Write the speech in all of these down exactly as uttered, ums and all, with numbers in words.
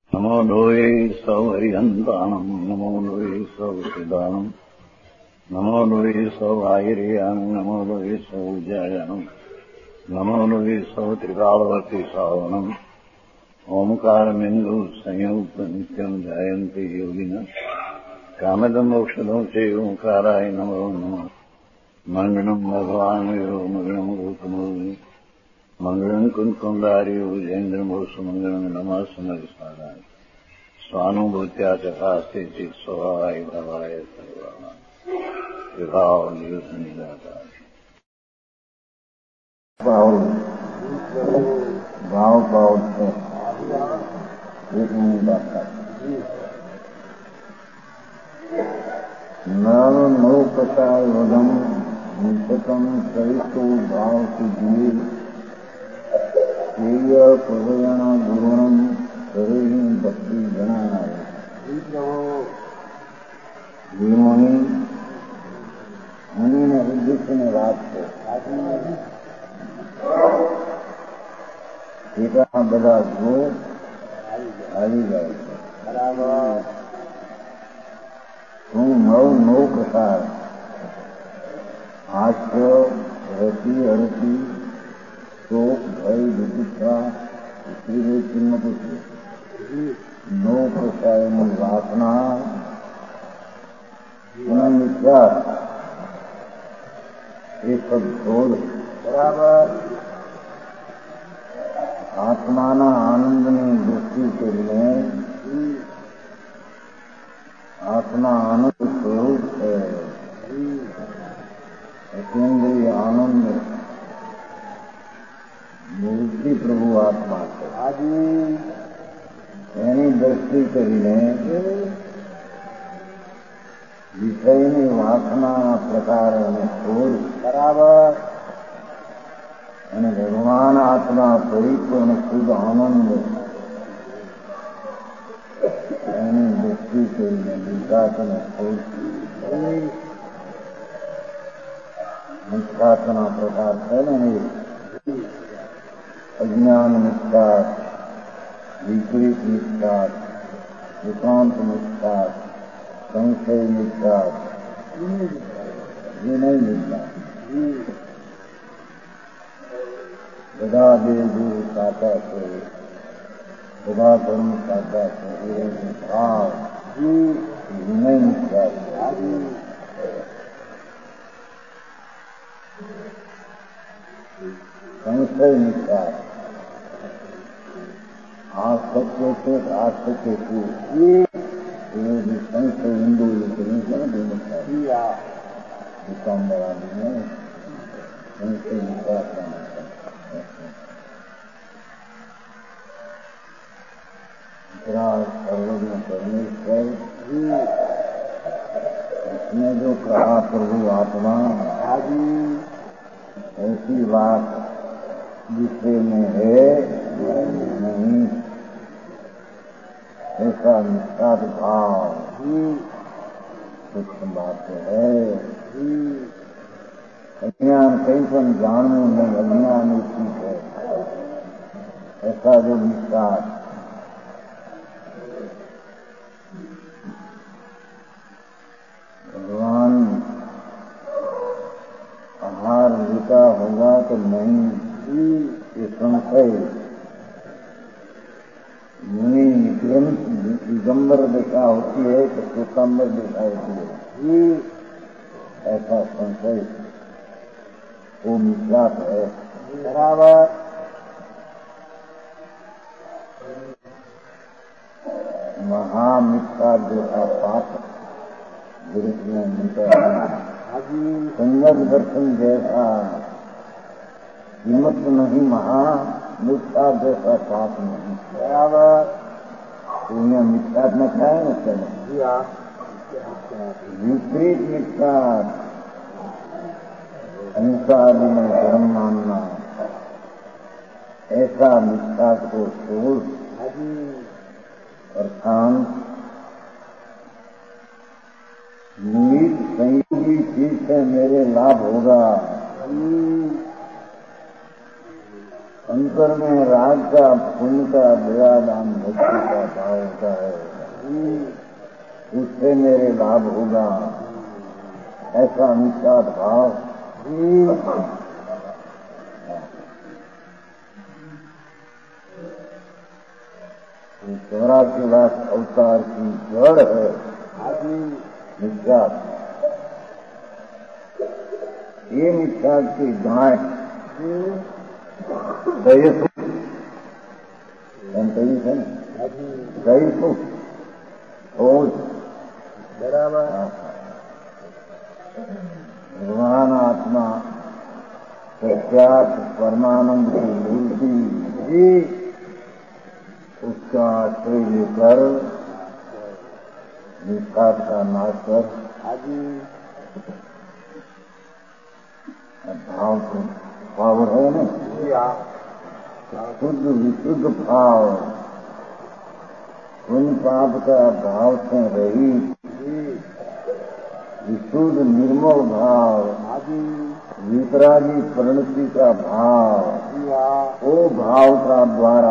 नमो लोये सौहरिहन्तानम् नमो लोये सौसिदानम् नमो लोये सौभागिर्यानम् नमो लोये सौजायानम् नमो लोये सौत्रिकालवर्ति सावनम् ओंकारमिन्दु संयुक्त नित्यम् ध्यायन्ति योगिनः कामदम् मोक्षदम् च ओंकाराय नमो नमः मङ्गलम् भगवान् वीरो मङ्गलम् गौतमोऽग्नि मङ्गलम् कुन्कुण्डार्यो जयेन्द्रमोऽस्तु मङ्गलम् नमः समरसाराय स्वानुभूत्या चकास्ते चित् स्वभावाय भवाय सर्वाणाम् विभाव नियुतनिदाता भाव भाव से एक मिनट आता नव नौ प्रसार वदम निकटम सहिष्णु भाव की दिए प्रवरण गुरुणम शरीर भक्ति जनाना गुरुओं मुनि उद्देश्य ने रात को एका बड़ा गो આવી જાય છે બરાબર હું નવ નવ પ્રસાર હાસ્ય રતિ હરતી शोक भय विचित्रा स्त्री चिन्ह कुछ नौ प्रसार में वासना विचार ये सब छोड़ बराबर आत्माना आनंद ने दृष्टि के लिए आत्मा आनंद स्वरूप है अतीन्द्रिय आनंद મૂર્તિ પ્રભુ આત્મા છે એની દ્રષ્ટિ કરીને વિષયની વાસના પ્રકારોને છોડ બરાબર અને ભગવાન આત્મા પરિપૂર્ણ શુદ્ધ આનંદ એની દ્રષ્ટિ કરીને વિકાસને છોડ નિષ્કાસના પ્રકાર છે ને अज्ञान निष्कार विपरीत निष्कार एकांत निष्कार संशय निष्कार ये नहीं मिलता बधा देव गुरु साता से बधा धर्म साता से भाव नहीं निष्कार संशय निष्कार आ सत्य से आ सत्य को संशय हिंदू दुकानदार आदमी संशय निष्कार सर्वज्ञ परमेश्वर इसने जो कहा प्रभु आत्मा ऐसी बात विषय में है नहीं ऐसा निष्ठात भाव सूक्ष्म बात है अज्ञान कहीं पर जानू नहीं अज्ञान ठीक है ऐसा जो निष्ठात भगवान आहार लिखा होगा तो नहीं ये संशय मुनि ग्रंथ दिगंबर दिशा होती है तो श्वेतांबर दिशा होती है ऐसा संशय वो मिथ्यात है बराबर महामिथ्या जैसा पाप गुरु में मिलता है संगत दर्शन जैसा हिम्मत नहीं महा मिथ्या जैसा पाप नहीं बराबर पुण्य मिथ्या न खाए न चले विपरीत मिथ्या हिंसा आदि में धर्म मानना ऐसा मिथ्या को छोड़ और शांत निमित संयोगी चीज से मेरे लाभ होगा अंतर में राग का, पुण्य का, दया, दान, भक्ति का भाव होता है, उससे मेरे लाभ होगा, ऐसा निष्ठात भाव चौरासी लाख अवतार की जड़ है निष्ठात। ये निष्ठात की गाय दयसु है ना, दयसु ओज बराबर। भगवान आत्मा सत्यात परमानंद की मूर्ति जी, उसका आश्रय लेकर निष्ठात का नाश कर भाव को पावर है ना, शुद्ध विशुद्ध भाव, उन पाप का भाव से रही विशुद्ध निर्मल भाव, वितरागी परिणति का भाव, वो भाव का द्वारा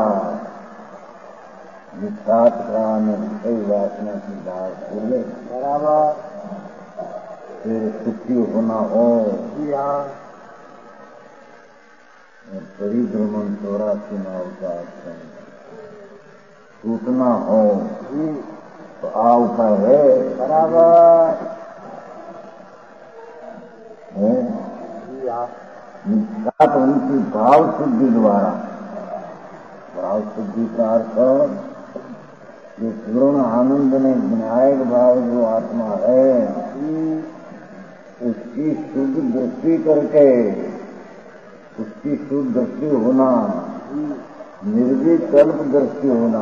निष्ठात का सही वासना की भाव पूरे बराबर फिर सुखी होना हो, परिभ्रमण चौरासी नाव का टूटना हो तो आवता है बराबर है। निष्ठात उनकी भाव शुद्धि द्वारा, भाव शुद्धि का अर्थ जो पूर्ण आनंद में विनायक भाव जो आत्मा है, उसकी शुद्ध दृष्टि करके, उसकी शुद्ध दृष्टि होना, निर्विकल्प दृष्टि होना,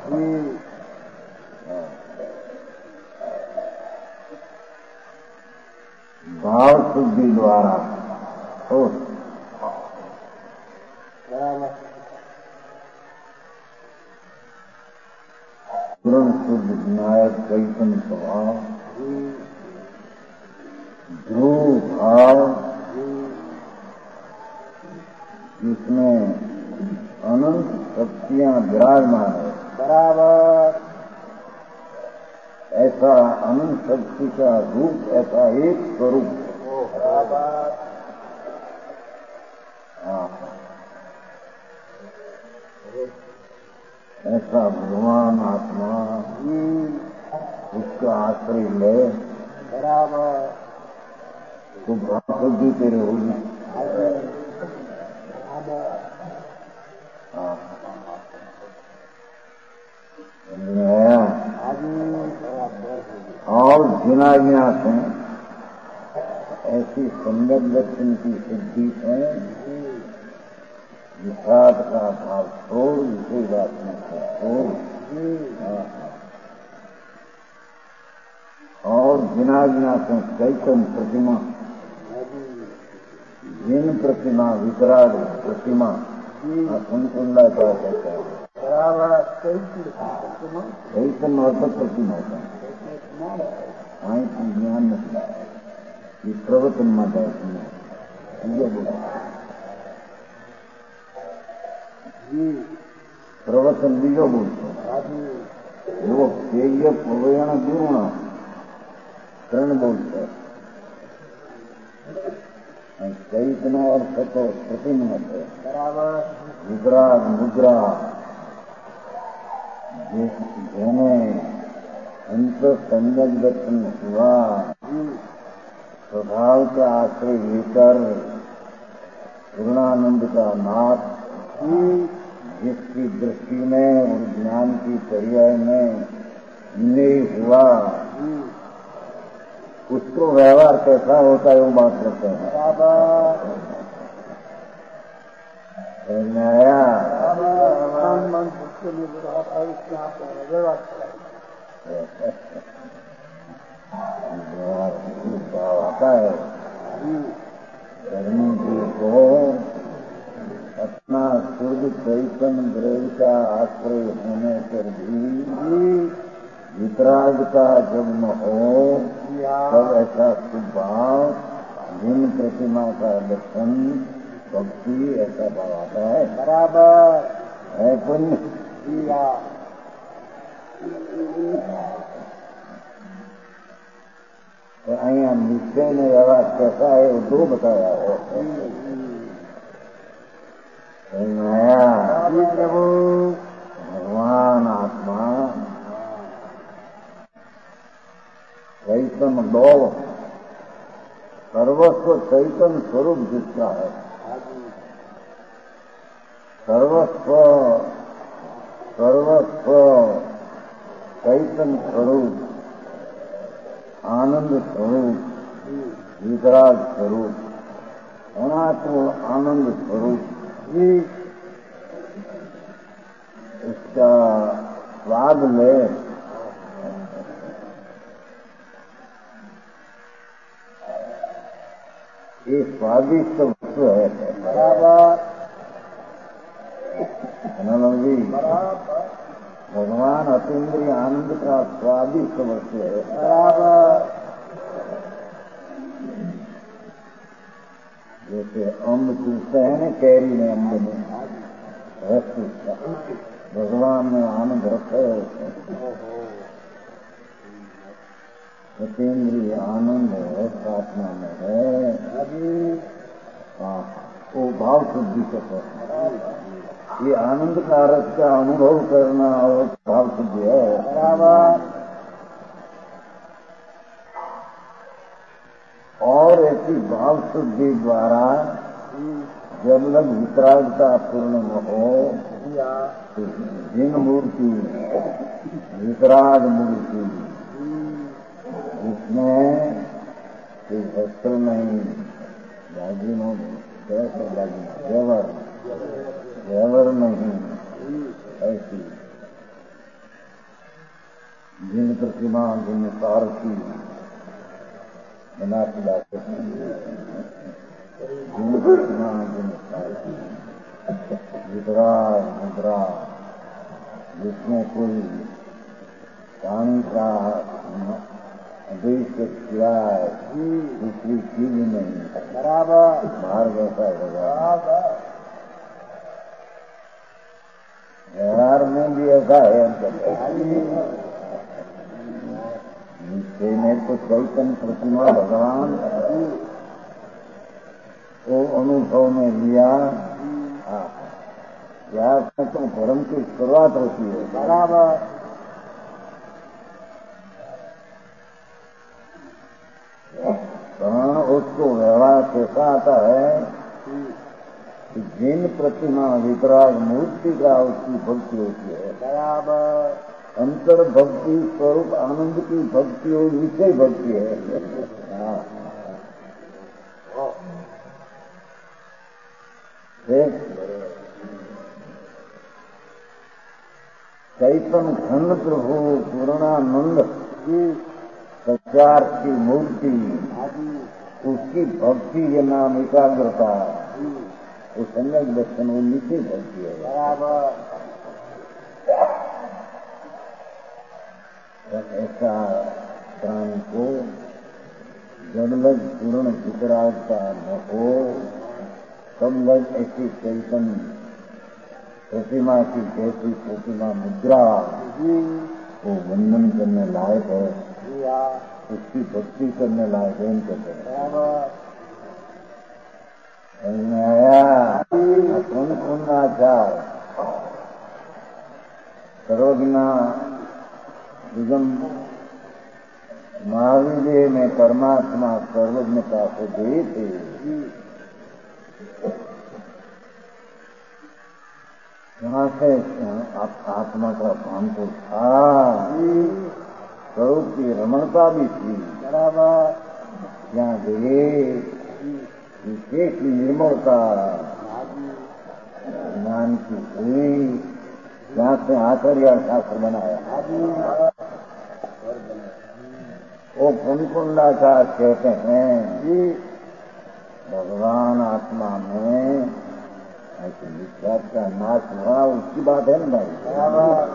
भाव शुद्धि द्वारा हो पूर्ण शुद्ध विनायक चैतन्य स्वभाव, ध्रुव भाव, जिसमें अनंत शक्तियां विराजमान है बराबर, ऐसा अनंत शक्ति का रूप, ऐसा एक स्वरूप बराबर। ऐसा भगवान आत्मा उसका आश्रय ले बराबर, तो भाव शुद्धि तेरे होगी। और जिना जिना से ऐसी संगत दर्शन की सिद्धि है, विषाद का भाव छोड़, इसी बात में छोड़, और जिना जिना से चैतन्य प्रतिमा, जिन प्रतिमा, विकराल प्रतिमा, कुंडा का कहता है चैतन्य और प्रतिमा होता है, ज्ञान नहीं, ये प्रवचन माता है, प्रवचन बीजो बोलते वो पेय प्रवयण गुण कर्ण बोलते चैतना और सतो प्रतिमा है विग्राग मुद्रा, जेने अंत संगत दर्शन हुआ, स्वभाव का आश्रय लेकर पूर्णानंद का नाथ, जिसकी दृष्टि में और ज्ञान की पर्याय में नहीं हुआ, उसको व्यवहार कैसा होता है वो बात करते हैं। आया आता है धर्मी जी को अपना शुद्ध चैतन्य द्रव्य का आश्रय होने पर भी वितराग का जब न हो तब ऐसा सुभाव, जिन प्रतिमा का दर्शन भक्ति ऐसा भाव आता है। बराबर है पुण्य किया। तो अहियाँ निश्चय में व्यवहार कैसा है वो दो बताया है। प्रभु भगवान आत्मा चैतन्य दो सर्वस्व चैतन्य स्वरूप जिसका है, सर्वस्व सर्वस्व चैतन्य स्वरूप, आनंद स्वरूप, वितराग स्वरूप, अनात्म आनंद स्वरूप, उसका स्वाद ले। ये स्वादिष्ट वस्तु है। बराबर जी, भगवान अतीन्द्रिय आनंद का स्वादिष्ट वस्तु है। बराबर जैसे अम्ब चूसते हैं ना, कैरी में अम्ब में रस चूसता, भगवान में आनंद रखा है। अतीन्द्रिय आनंद है, प्रार्थना में है। हाँ, वो भाव शुद्धि से करना, ये आनंद का रस का अनुभव करना और भाव शुद्धि है। बराबर और ऐसी भाव शुद्धि द्वारा जब लग वितरागता पूर्ण न हो तो जिन मूर्ति वितराग मूर्ति जिसमें कोई वस्त्र नहीं, दागिनों कैसे दागिना जेवर जेवर नहीं, ऐसी जिन प्रतिमा जिन सारथी बना खिलाते हैं, जिन प्रतिमा जिन सारथी वितराग मुद्रा, जिसमें कोई पानी का आदेश किया है, दूसरी चीज नहीं। बराबर बाहर जैसा होगा, व्यवहार में भी ऐसा है। नीचे में तो चैतन्य प्रतिमा भगवान वो अनुभव में लिया। क्या तो धर्म की शुरुआत होती है। बराबर हाँ, उसको व्यवहार कैसा आता है कि जिन प्रतिमा वितराग मूर्ति का उसकी भक्ति होती है। बराबर अंतर भक्ति स्वरूप आनंद की भक्ति और विषय भक्ति है। चैतन्य घन प्रभु पूर्णानंद की सचार की मूर्ति, उसकी भक्ति के नाम एकाग्रता, वो सम्यक दर्शन वो नीचे भक्ति है। बराबर ऐसा प्राणी को जन्मज पूर्ण वितरागता न हो, तब लग ऐसी चैतन्य प्रतिमा की जैसी प्रतिमा मुद्रा वो वंदन करने लायक है, उसकी भक्ति करने लायक है। समझ आया? कौन कौन आचार सर्वज्ञा निगम महावीर में परमात्मा सर्वज्ञता को दे थे। यहाँ से आप आत्मा का भान को था, स्वरूप की रमणता भी थी। बराबर यहाँ गए विशेष निर्मलता ज्ञान की हुई, यहाँ से आचार्य शास्त्र बनाया। वो कुंकुंडाचार कहते हैं कि भगवान आत्मा में ऐसे विश्वास का नाश हुआ, उसकी बात है ना भाई।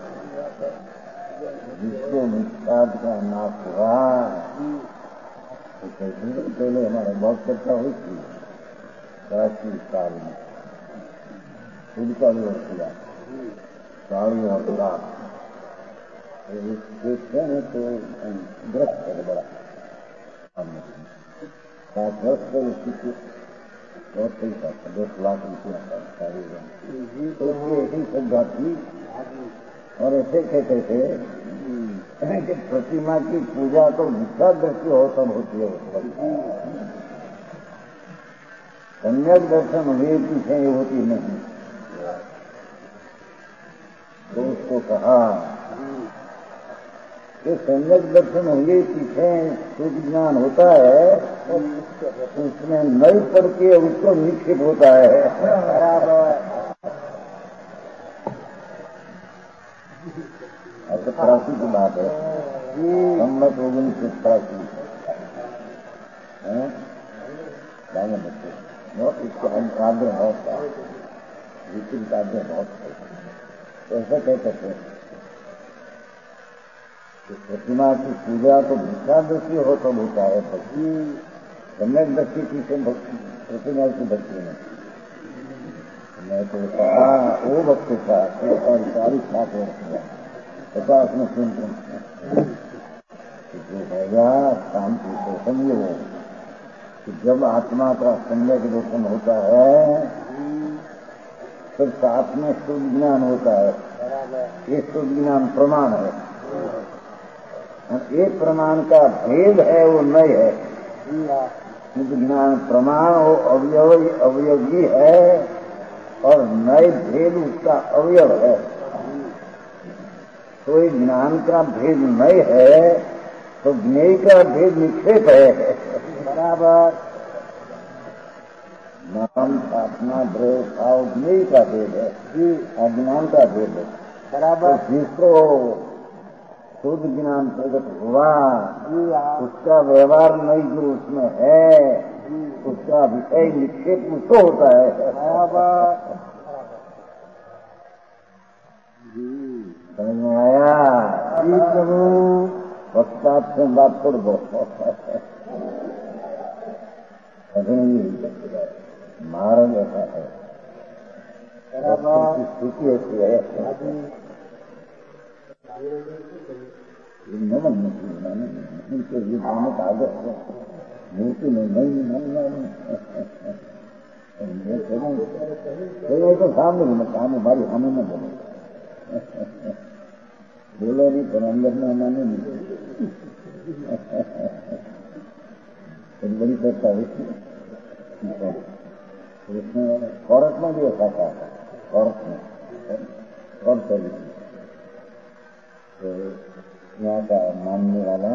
जिसको विश्वास का नाश हुआ तो पहले हमारा बहुत चर्चा हुई थी प्राचीन काल में खुद का भी और किया साड़ी और गुलाब देखते हैं तो ग्रस्त है बड़ा सात वर्ष पर उसकी बहुत पैसा था, दस लाख रुपया था साड़ी में। तो उसकी ऐसी श्रद्धा थी और ऐसे कहते थे कि प्रतिमा की पूजा तो मिथ्या दृष्टि हो तब होती है, सम्यक दर्शन हुए पीछे ये होती नहीं। तो उसको कहा कि सम्यक दर्शन हुए पीछे शुद्ध ज्ञान होता है, उसमें नई पड़ के उसको निक्षिप होता है। ऐसे प्राची की बात है, सम्मत ओगन से प्राची है बच्चे बहुत इसके काव्य बहुत था, विचित्र काव्य बहुत था। तो ऐसा कह सकते हैं कि प्रतिमा की पूजा तो मिथ्या दृष्टि हो तब होता है, भक्ति सम्यक दृष्टि की से प्रतिमा की भक्ति में। मैं तो कहा वो भक्ति था चालीस सात वर्ष हुआ पचास में सुन जो होगा शांति से समझो कि जब आत्मा का सम्यक दर्शन होता है फिर साथ में शुद्ध ज्ञान होता है। ये शुद्ध ज्ञान प्रमाण है और एक प्रमाण का भेद है वो नय है। शुद्ध ज्ञान प्रमाण वो अवयव अवयवी है और नए भेद उसका अवयव है। तो ज्ञान का भेद नय है तो ज्ञेय का भेद निक्षेप है। बराबर नाम स्थापना द्रव्य भाव ज्ञेय का भेद है, अज्ञान का भेद है। बराबर तो जिसको शुद्ध ज्ञान प्रकट हुआ उसका व्यवहार नहीं जो उसमें है उसका विषय निक्षेप उसको होता है। बराबर समझ में आया? जी प्रभु पश्चात से बात कर दो मारन ऐसा है स्थिति ऐसी है नमन नहीं ये दोनों का आदत है मूर्ति में नहीं नहीं नहीं तो सामने भी मैं काम हमारी हमें न बोले बोलो नहीं पर अंदर में माने नहीं एक बड़ी चर्चा हुई उसमें औरत में भी ऐसा था औरत में और चली तो यहाँ का मानने वाला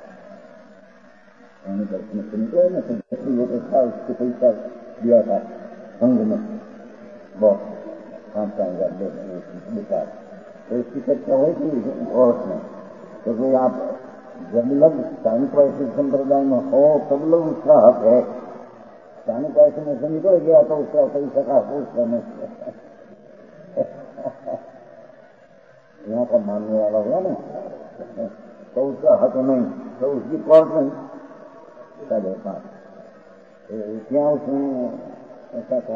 दर्शन से निकला ना तो था उसको पैसा दिया था संघ में बहुत पाँच पाँच हजार बेकार। तो इसकी चर्चा हुई थी औरत में तो कोई आप जब लोग स्थानिक वैश्विक संप्रदाय में हो तब लोग उसका हक है। स्थानिक वैश्य में से निकल गया तो उसका पैसा का हो करने यहाँ का मानने वाला हुआ ना तो उसका हक नहीं तो उसकी कोर्ट नहीं चले बात क्या उसमें ऐसा था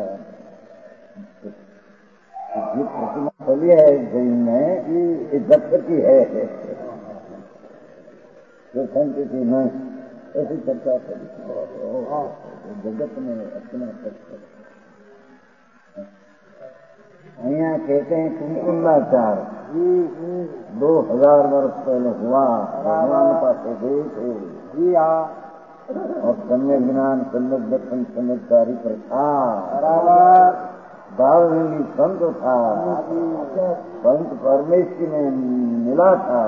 ये प्रतिमा खोली है जैन में ये दत्त की है जो संस्कृति में ऐसी चर्चा करी जगत में अपना यहाँ कहते हैं कुंकुंडाचार दो हजार वर्ष पहले हुआ भगवान पास गए थे और सम्यक ज्ञान सम्यक दर्शन सम्यककारी प्रथा दार्शनिक संत था संत परमेश्वर में मिला था।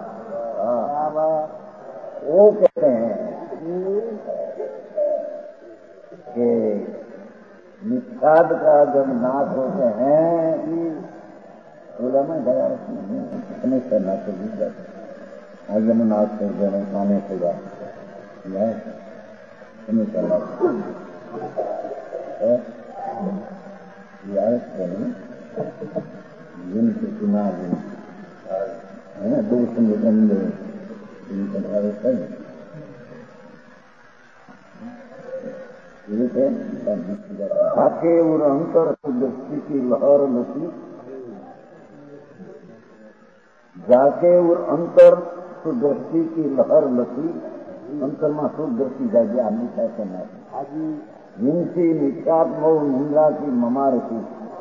वो कहते हैं कि निषाद का जब नाश होते हैं बोला मैं गया उसमें करना चाहिए आगे में नाश कर देना खाने से बात नहीं करना जिन से चुना है ना दो संगठन में जाके और अंतर दृष्टि की लहर लती, जाके और अंतर दृष्टि की लहर लती, अंतर में शुद्ध दृष्टि जाएगी आदमी कहते नहीं। जिनसी नित्यात्म मुंद्रा की ममारती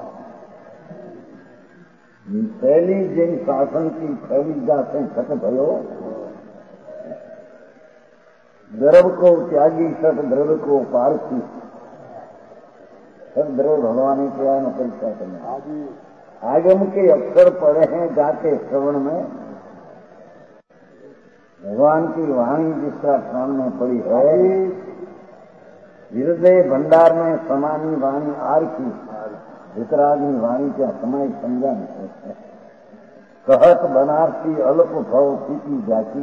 पहली जिन शासन की पहली जाते खत भयो, द्रव को त्यागी सत द्रव्य को पारसी, सब द्रव्य भगवान के आए न परीक्षा करना। आगम के अक्षर पड़े हैं जाके श्रवण में, भगवान की वाणी जिसका सामने पड़ी है, हृदय भंडार में समानी वाणी आर की, वितरागी वाणी क्या समय समझा नहीं। कहत बनारसी अल्प भव थी जाकी,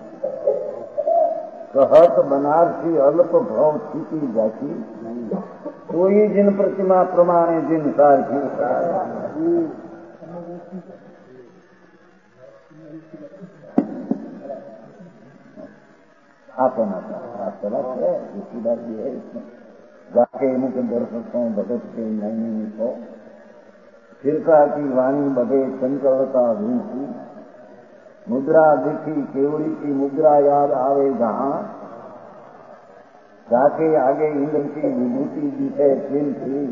कहत बनारसी अल्प भव थी जाकी, कोई जिन प्रतिमा प्रमाणे जिन सार की। आपन आता है इसी बात ये है, इसमें जाके इनके दर्शकों भगत के नहीं को फिरका की वाणी बढ़े चंचलता भूसी, मुद्रा दिखी केवड़ी की मुद्रा याद आवे जहां, जाके आगे इंद्र की विभूति दिखे चिन थी।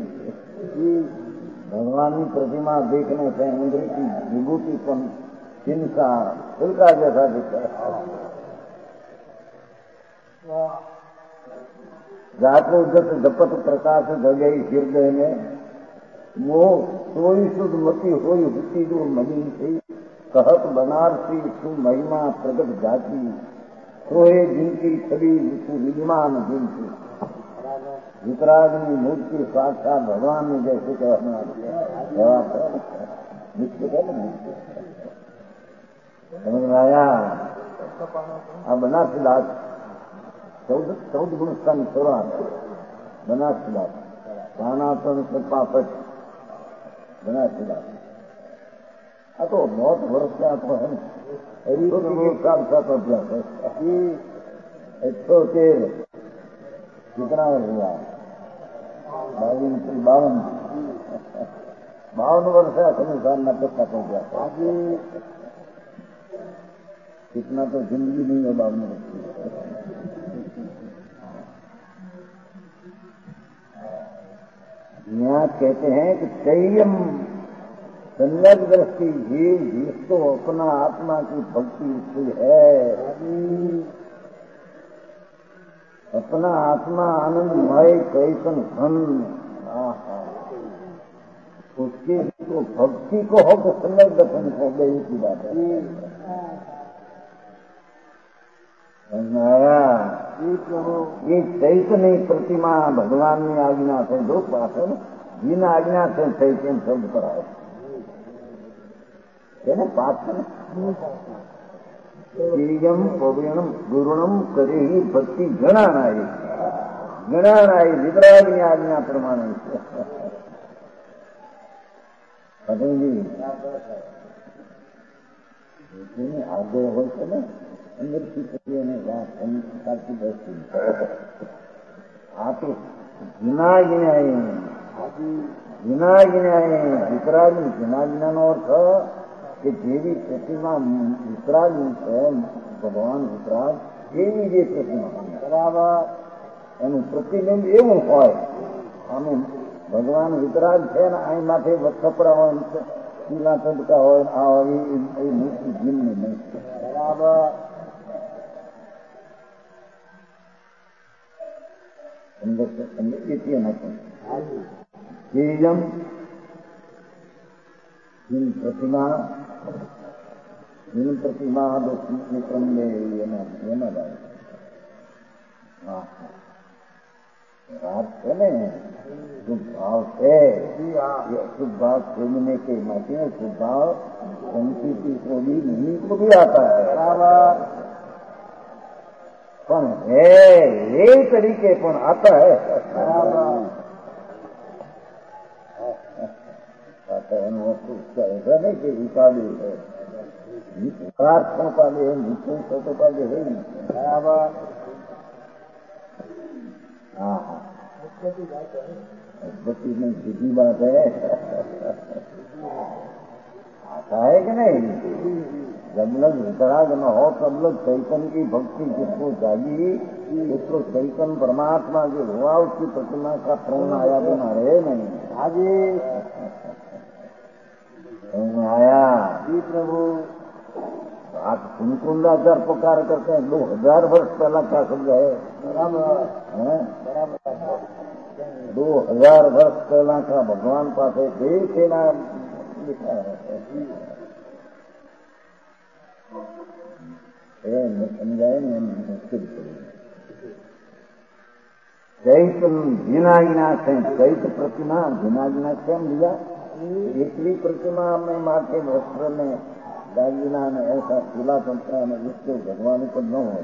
भगवान की प्रतिमा देखने से इंद्र की विभूति पर चिन्ह का फिरका जैसा दिखे। जाको जस जपत प्रकाश जगई हृदय में, मोह सोई शुद्ध मति होई हुती जो मलिन थी, कहत बनारसी सु महिमा प्रगट जाती, सोहे जिनकी छवि विद्यमान जिन थी। वितरागनी मूर्ति साक्षात भगवान ने जैसे कहना निश्चित है ना, समझ में आया। अब बनारसीदास चौदह चौदह गुण का निचोड़ा बनारसीदास, पानापन से पापट बनारसीदास। अब तो बहुत वर्ष का तो है साथ साथ अभ्यास है। एक सौ तेरह कितना हुआ? बावन बावन बावन वर्ष है अनुसार नब्बे का हो गया। कितना तो जिंदगी नहीं है बावन वर्ष। यहाँ कहते हैं कि संयम संयम दृष्टि जीव जिसको अपना आत्मा की भक्ति हुई है, अपना आत्मा आनंदमय कैसन धन, उसके तो भक्ति को हो तो संयम दर्शन हो गई की बात है। आया ये चैतन्य प्रतिमा भगवान ने आज्ञा से दो पास है, बिना आज्ञा से चैतन्य शब्द पर आए है पाठ है। प्रियम पविणम गुरुणम करे ही भक्ति गणानाई गणानाई वितरागी आज्ञा प्रमाण पतंगी आगे हो ना अंदर की प्रक्रिया ने संस्कार की दृष्टि आप गिना गिनाए गिना गिनाए वितरागी गिना गिनानो अर्थ कि जेवी प्रतिमा वितरागी है भगवान वितराग एवी जे प्रतिमा बराबर एनु प्रतिबिंब एवं होय। आमे भगवान वितराग है ना आई माथे कपड़ा होय पीला चंदका होय आ ए मूर्ति जिन में नहीं बराबर जीजम जिन प्रतिमा जिन प्रतिमा क्रम में ये ना ये ना बात है न शुभ भाव से शुभ भाव खोलने के माध्यम शुभ भाव संस्कृति को भी नहीं को भी आता है पण है ये तरीके पण आता है ऐसा नहीं कि उपाधि है उपाधि है नीचे उपाधि है बराबर। हाँ हाँ बच्ची में सीधी बात है। आता है कि नहीं? जब लोग वितराग न हो तब लोग चैतन्य की भक्ति जिसको जागी, उसको चैतन्य परमात्मा जो हुआ उसकी प्रतिमा का प्रेम आया बिना रहे नहीं। आगे आया जी प्रभु। आप कुंकुंदाचार पुकार करते हैं, दो हजार वर्ष पहला क्या शब्द है? बराबर बराबर दो हजार वर्ष पहला का भगवान पास देश के नाम लिखा है। समझाए मुश्किल चैत गिना गिना से चैत प्रतिमा गिना गिना क्यों दिया? एकली प्रतिमा में माथे वस्त्र में दागिना ने ऐसा खुला चलता है जिसको भगवान को न हो।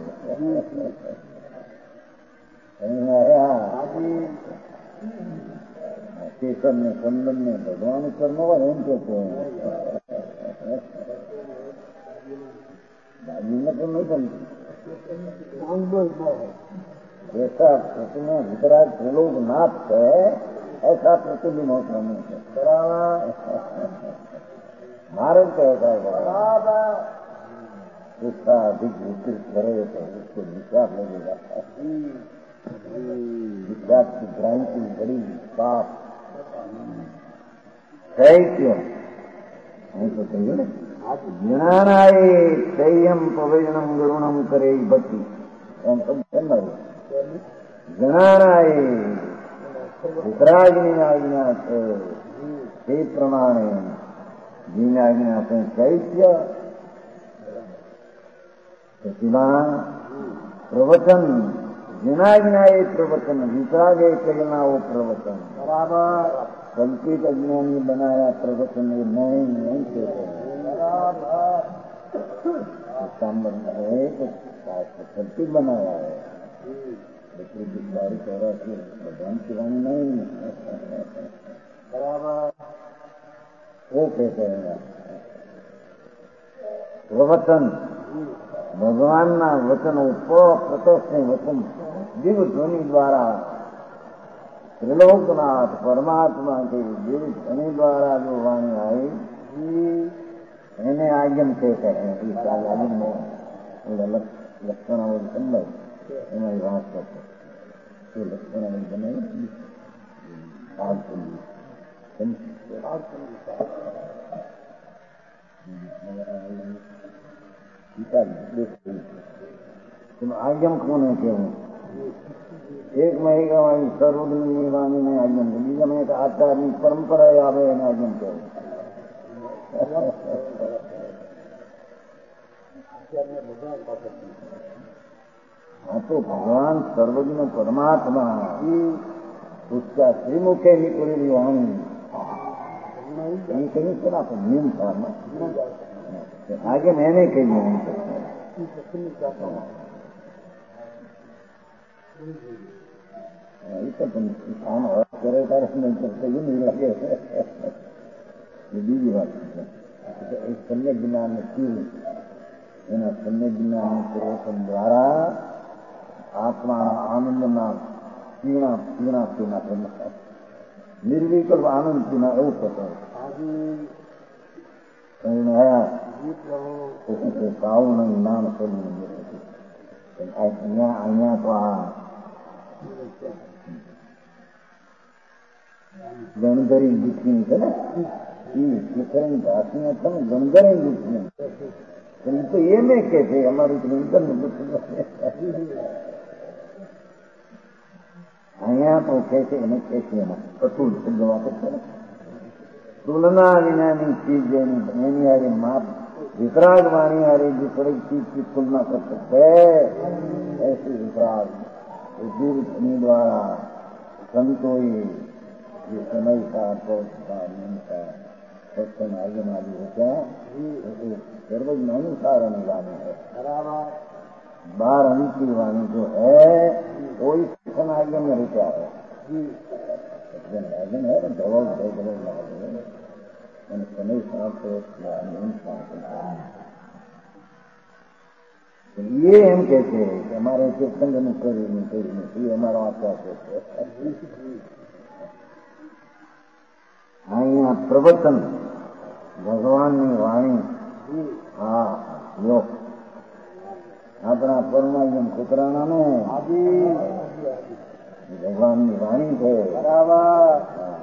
केसर में चंदन में भगवान करना हो एम कहते हैं। दागिना तो नहीं बनती जैसा प्रतिमा वितराग त्रिलोक नाथ है ऐसा प्रतिबिंब होता नहीं। भारत कैसा है जिसका अधिक विस्तृत करे तो उसको विचार लगेगा। विचार की भ्रांति बड़ी पाप है क्यों नहीं तो कहिए ना। ज्ञानाय तेयम पवजनम गरुणम करे बत्ती ज्ञानाय वितरागिनी आज्ञा से प्रमाणे जीनाज्ञा से चैत्य प्रतिमा प्रवचन जिनाज्ञा ये प्रवचन वितरागे करना वो प्रवचन बराबर कल्पित अज्ञानी बनाया प्रवचन ये नहीं नहीं कहते कल्पित बनाया है भगवान की वाणी नहीं बराबर वो कहते हैं प्रवचन भगवान ना वचन प्रत्यक्ष वचन दिव्य ध्वनि द्वारा त्रिलोकनाथ परमात्मा के दिव्य ध्वनि द्वारा जो वाणी आई इन्हें आज्ञम कहते हैं। इस आज्ञम में लक्षण संभव हमारी बात करते तो लक्षण बने तुम आज्ञम कौन है क्यों? एक महीना वाणी सर्वदिनी वाणी में आज्ञम बीजा में आचार्य परंपरा याद है आज्ञम क्यों? हाँ तो भगवान सर्वज्ञ परमात्मा उसका श्रीमुखे निकली वाणी कहीं सुना तो नियम था ना आगे मैंने कही नहीं किसान और करे नहीं करते ही नहीं लगे। ये बीजी बात एक सम्यक ज्ञान में क्यों सम्यक ज्ञान प्रवचन द्वारा आत्मा आनंद ना पीना पीना पीना करना निर्विकल्प आनंद पीना એવું થતો કઈ આયા તો કાવું નામ છોડી અહીંયા અહીંયા તો આ ગણધરી દુખી છે ને એ શિખરની ભાષીને તમે ગણધરી દુખી તો એ મેં કે છે અમારું નિંદન અહીંયા તો કે છે એને કે છે એમાં કટુલ શબ્દ વાપરશે ને तुलना विनानी चीज एनी हारी माप वितराग वाणी हारी दूसरे चीज की तुलना कर सकते ऐसी वितराग उद्योग द्वारा संतोई ये समय का पौष का मन का सत्सन आगे आदि होता है सर्वज्ञ अनुसार अनुवाणी है। बार अंत की वाणी जो है वही शिक्षण आगे में रहता है आगे है दवा दवा and समय समाप्त ये એમ કે છે કે અમારે તીર્થંકરનું કર્યું નહીં કર્યું નથી, એ અમારો આચાર છે. અહીંયા પ્રવચન ભગવાનની વાણી, હા લો આપણા પરમાયમ કુતરાણાને ભગવાનની વાણી છે. બરાબર.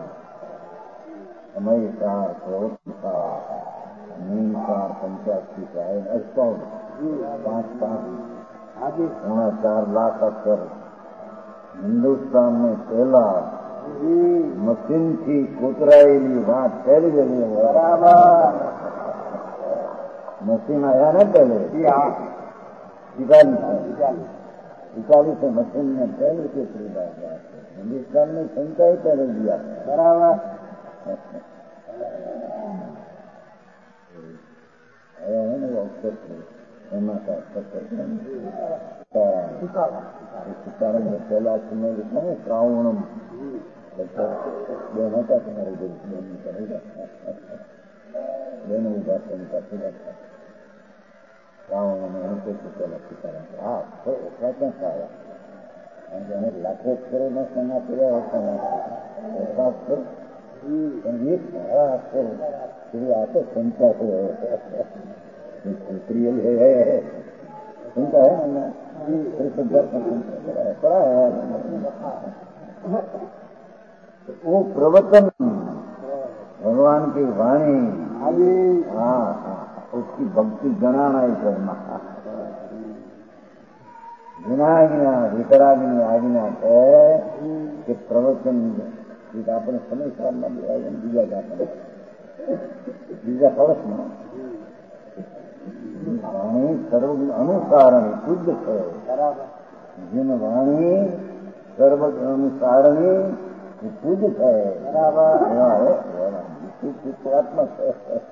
સમયકાર પ્રવચનકાર નીમકાર પંચ્યાસી સાહેબ અષ્ટાવ પાંચ પાંચ પોણા ચાર લાખ અક્ષર હિન્દુસ્તાન ને પહેલા મશીન થી કોતરાયેલી વાત ફેરી ગયેલી. બરાબર. મશીન આયા ને પહેલે इकालीस से मशीन में पहले के शुरू बात है. हिंदुस्तान में संख्या ही पहले दिया. बराबर. है ना वो अवसर एमा का सितारा में पहला समय लिखा है श्रावणम. दोनों का तुम्हारे गुरु करेगा दोनों बात उनका पूरा શ્રાવણ અનુકૂળ ચૂકેલા સીતારામ. હા તો એટલા ક્યાં સારા, કારણ કે એને લાખો અક્ષરોનો સંગા કર્યા હતા પણ એક સારા અક્ષર શ્રી આ તો સંતા प्रियल है सुनता है ना पढ़ा है. वो प्रवचन भगवान की वाणी, हाँ उसकी भक्ति गणाना ही करना. विनाज्ञा वितराग्नि आज्ञा है कि प्रवचन આપણે સમયસારમાં બીજા ગાતા બીજા ફળસમાં વાણી સર્વ અનુસારણી શુદ્ધ છે. જેમ વાણી સર્વ અનુસારણી શુદ્ધ છે. આત્મા છે.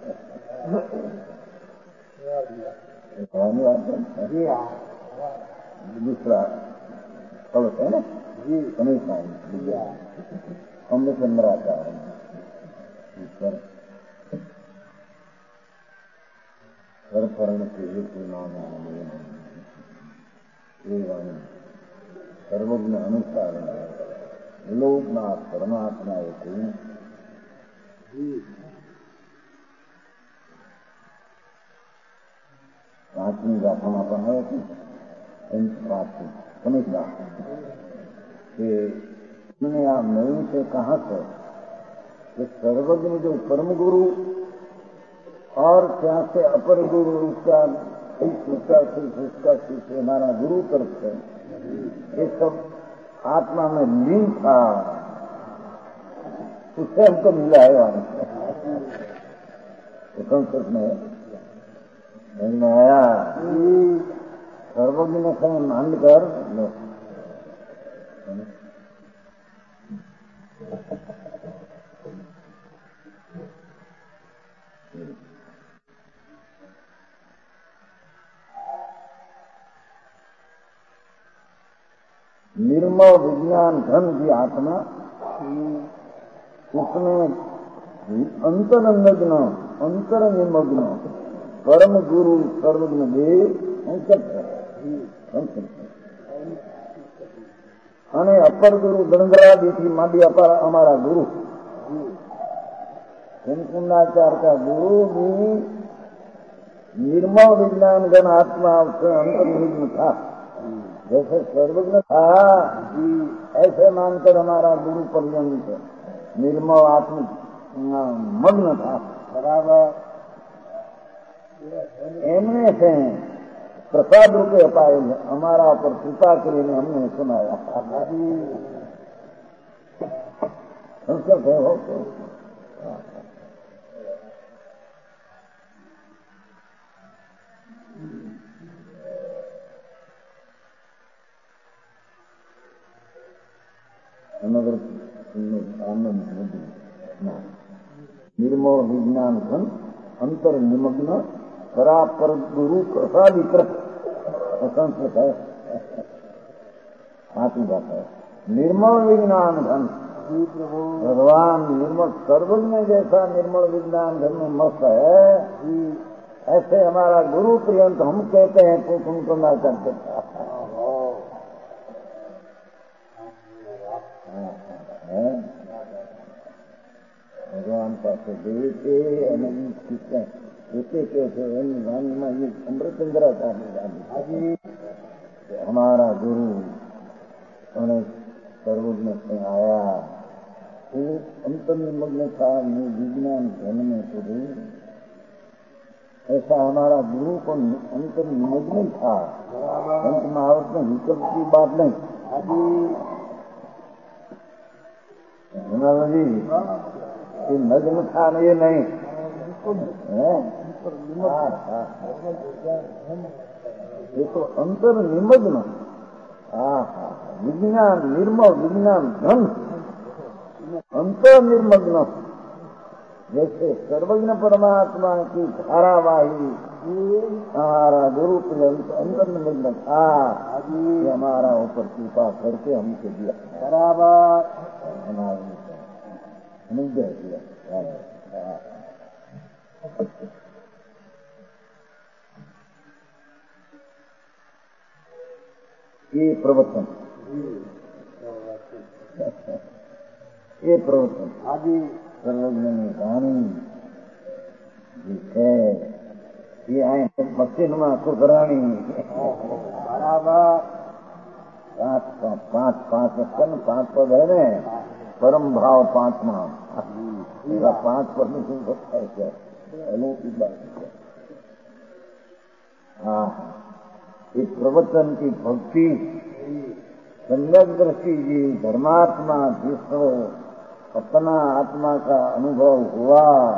दूसरा फल है ना हमेशा हमने चंद्रा का ऊपर सर्वर्ण के हेतु नाम सर्वज्ञ अनुसार लोकनाथ परमात्मा एक प्राचीन गाथाમાં પણ આવે છે प्राचीन समझना कि तुमने आप नहीं से कहा से कि सर्वज्ञ जो परम गुरु और क्या से अपर गुरु उसका उसका उसका से हमारा गुरु तरफ से ये सब आत्मा में लीन था. उससे हमको मिला है वहां संस्कृत में में आया सर्वज्ञ ने कहीं मान कर निर्मल विज्ञान धन की आत्मा उसमें अंतरंगज्ञ अंतर निमग्न परम गुरु सर्वज्ञ देव અને અપર ગુરુ ગણગરાદિથી માંડી અપાર અમારા ગુરુ कुंकुंडाचार्य का गुरु भी निर्मल विज्ञान गण आत्मा उससे अंतर्निहित था. जैसे सर्वज्ञ था ऐसे मानकर हमारा गुरु पर्यंत निर्मल आत्म मग्न था. बराबर. एमने से प्रसाद रूपे अपाए हमारा पर कृपा કરીને हमने सुनाया. संस्कृत है हो तो निर्मल विज्ञान घन अंतर निमग्न परापर गुरु प्रसादिकृत संस्कृत है. आती बात है. निर्मल विज्ञान घन भगवान निर्मल सर्वज्ञ जैसा निर्मल विज्ञान घन में मस्त है ऐसे हमारा गुरु पर्यंत हम कहते हैं तो तुमको ना करते भगवान पास देते कहते कहते अमृत इंदिरा गांधी हमारा गुरु उन्हें सर्वज्ञ से आया वो अंतर निमग्न था विज्ञान धन में शुरू ऐसा हमारा गुरु को अंतर निमग्न था। अंत महावत में विकल्प की बात नहीं जी ये नग्न था ये नहीं ये तो अंतर निमग्न विज्ञान निर्मल विज्ञान धन अंतर निर्मग्न जैसे सर्वज्ञ परमात्मा की धारावाही हमारा गुरु पर्यंत अंतर निमग्न था ये हमारा ऊपर कृपा करके हमको दिया बराबर अनुग्रह किया। ये प्रवचन ये प्रवचन आदि सर्वज्ञ ने वाणी जी है ये आए मस्जिद में कुरानी बराबर पांच पांच पांच स्तन पांच पद है न परम भाव पांचवा पांच पद में सुन सकता है क्या अलौकिक बात है। हाँ इस प्रवचन की भक्ति सम्यक दृष्टि जी धर्मात्मा जिसको अपना आत्मा का अनुभव हुआ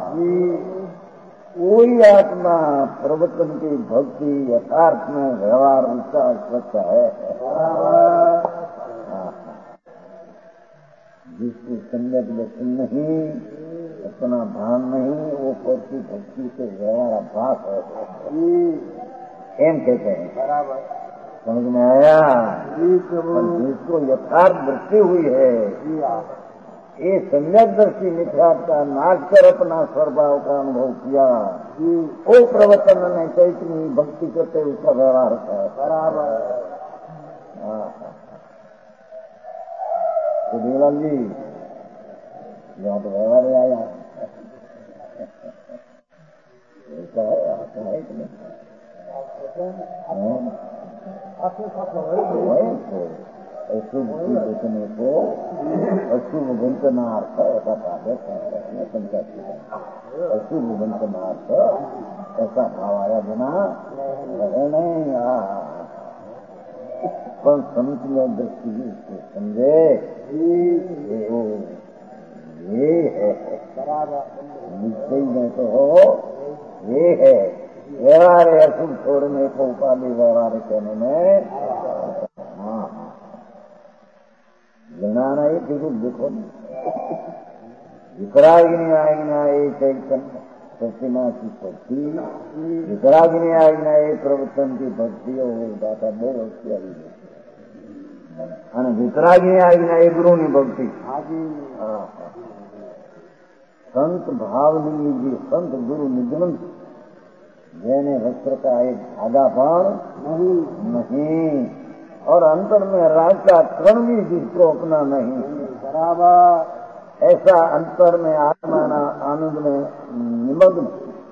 वही आत्मा प्रवचन की भक्ति यथार्थ में व्यवहार उसका सत्य है। जिसकी सम्यक दर्शन नहीं अपना भान नहीं वो पौती भक्ति से व्यवहार अभ्यास है एम कहते हैं बराबर समझ में आया। जिसको यथार्थ दृष्टि हुई है ये सम्यक दृष्टि मिथ्यात्व का नाश कर अपना स्वभाव का अनुभव किया वो प्रवचन ने चैतन्य भक्ति करते उसका व्यवहार था बराबर। तो देवाल जी यहाँ तो व्यवहार आया ऐसा है आता है कि नहीं अशुभ की बचने को अशुभ वंचनार्थ ऐसा कहा अशुभ वंचनार्थ ऐसा भाव आया बिना नहीं पर संत में दृष्टि उसको समझे ये है निश्चय में तो हो ये है व्यवहार अशुभ छोड़ने को उपाधि व्यवहार कहने में हाँ लेना नहीं बिल्कुल देखो विकराग्नि आज्ञा ये चैतन्य प्रतिमा की भक्ति विकराग्नि आज्ञा ये प्रवचन की भक्ति और दाता दो वस्तु आई અને વિતરાગની આજ્ઞા એ ગુરુની ભક્તિ સંત ભાવની જે સંત ગુરુ નિગ્રંથ જેને વસ્ત્ર का एक धागा पण नहीं नहीं और अंतर में राग का कण भी जिसको अपना नहीं बराबर ऐसा अंतर में आत्मा आनंद में निमग्न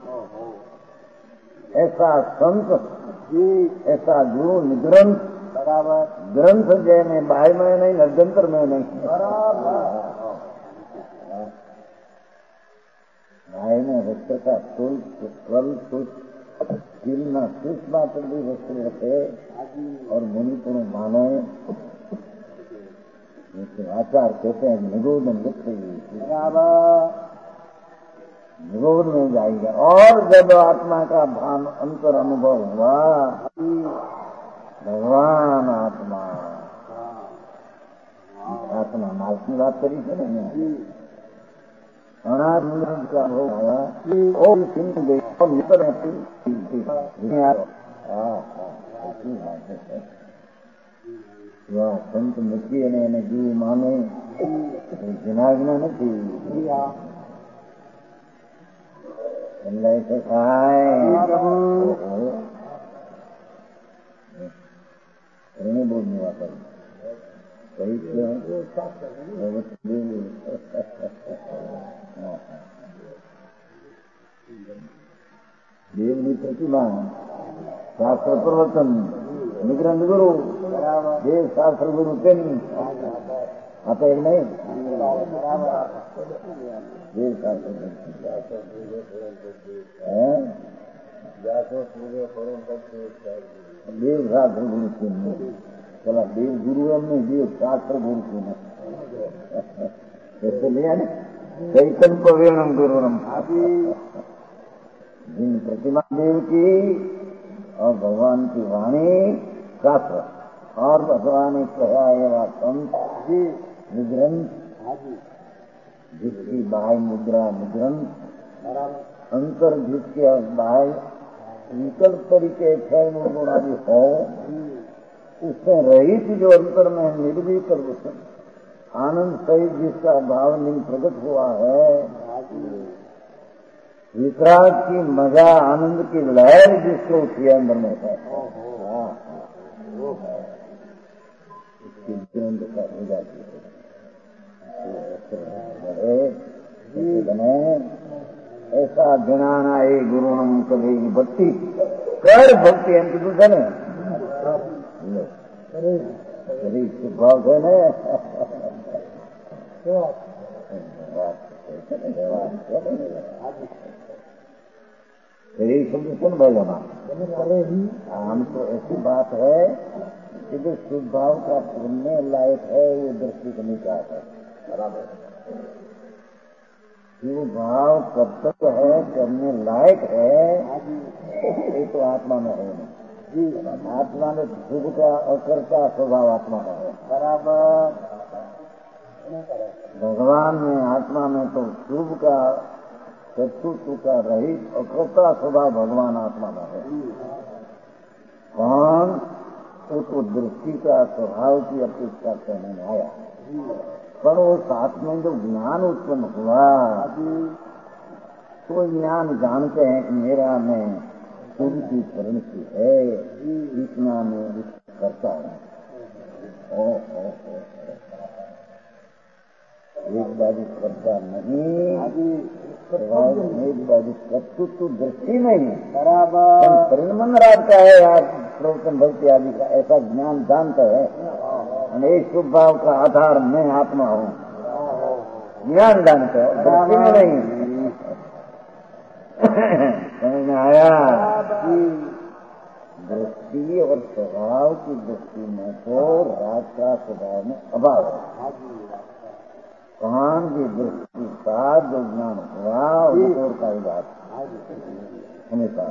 ऐसा संत ऐसा गुरु निग्रंथ बराबर ग्रंथ जय में बाह्य में नहीं नभ्यंतर में नहीं बराबर बाह्य में वस्त्र का शुल्क फल शुल्क गिरना शुल्क मात्र भी वस्त्र रखे और मुनि पुण माने आचार कहते हैं निगोद बराबर निगोद में जाएगा। और जब आत्मा का भान अंतर अनुभव हुआ भगवान आत्मा आत्मा माल की बात करी थी नहीं अनाथ का अनुभव आया और सिंह देखो निकल संत मुखी ने जीव माने जनाग्ना नहीं लय से खाए नहीं बोलने वाला सही क्यों देवनी प्रतिमा शास्त्र प्रवचन निग्रंथ गुरु देव शास्त्र गुरु के नहीं आता एक नहीं देव शास्त्र देव शास्त्र गुरु के नहीं चला देव गुरु हम नहीं देव शास्त्र गुरु के नहीं ऐसे लिया ना चैतन पवेणम गुरुरम जिन प्रतिमा देव की और भगवान की वाणी शास्त्र और भगवान ने कहा एवं संत निग्रंथ जिसकी बाह्य मुद्रा निग्रंथ अंतर जिसके बाह्य विकल्प तरीके छह गुण आदि हो उससे रहित जो अंतर में निर्विकल्प आनंद सहित जिसका भाव नहीं प्रकट हुआ है वितराग की मजा आनंद की लहर जिसको उसके अंदर में है हो जाती है ऐसा ज्ञान आए गुरु नम कभी भक्ति कर भक्ति अंत दूसरे ने भाव है न यही शब्द सुन भाई जमा हम तो ऐसी बात है कि जो शुभ भाव का सुनने लायक है वो दृष्टि को नहीं चाहता बराबर शुभ भाव कब तक है करने लायक है ये तो आत्मा में है नहीं आत्मा में शुभ का अकर्ता स्वभाव आत्मा का है बराबर भगवान में आत्मा में तो शुभ का शत्रुत्व का रहित अकर्ता स्वभाव भगवान आत्मा का है कौन वो तो दृष्टि का स्वभाव की अपेक्षा करने में आया पर वो साथ में जो ज्ञान उत्पन्न हुआ तो ज्ञान जानते हैं कि मेरा में शुभ की परिणति है इतना में करता हूँ एक बाजू करता नहीं एक बाजू कर्तृत्व दृष्टि नहीं बराबर परिणमन राज का है आप प्रवचन भक्ति आदि का ऐसा ज्ञान जानता है एक शुभ भाव का आधार मैं आत्मा हूँ ज्ञान जानते हो दृष्टि में नहीं समझ में आया दृष्टि और स्वभाव की दृष्टि में तो राज का स्वभाव में अभाव है भगवान की दृष्टि का जो ज्ञान हुआ और का ही बात हमेशा